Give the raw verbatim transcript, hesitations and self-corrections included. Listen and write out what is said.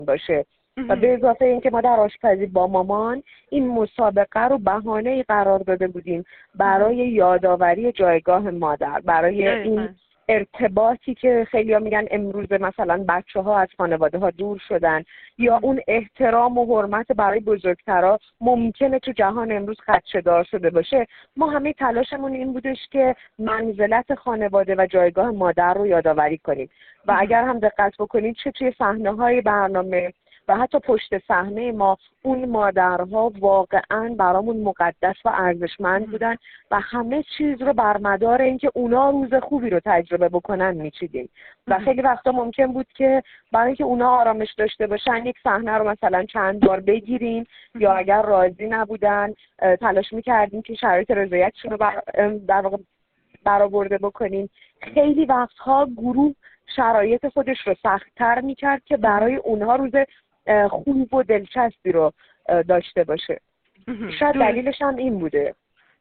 باشه. و به اضافه اینکه ما در آشپزی با مامان این مسابقه رو بهانه‌ای قرار داده بودیم برای یادآوری جایگاه مادر، برای این ارتباطی که خیلی‌ها میگن امروز مثلا بچه‌ها از خانواده‌ها دور شدن، یا اون احترام و حرمت برای بزرگترها ممکنه تو جهان امروز خدشه‌دار شده باشه. ما همه تلاشمون این بودش که منزلت خانواده و جایگاه مادر رو یادآوری کنیم. و اگر هم دقت بکنید چه توی صحنه‌های برنامه و حتی پشت صحنه ما، اون مادرها واقعاً برامون مقدس و ارزشمند بودن و همه چیز رو بر مدار اینکه اونا روز خوبی رو تجربه بکنن میچیدیم. و خیلی وقتا ممکن بود که برای اینکه اونا آرامش داشته باشن یک صحنه رو مثلا چند بار بگیریم، یا اگر راضی نبودن تلاش میکردیم که شرایط رضایتشون رو بر... در واقع برآورده بکنیم. خیلی وقتها گروه شرایط خودش رو سخت‌تر میکرد که برای اونها روز خوب و دلچسبی رو داشته باشه. شاید دلیلش هم این بوده.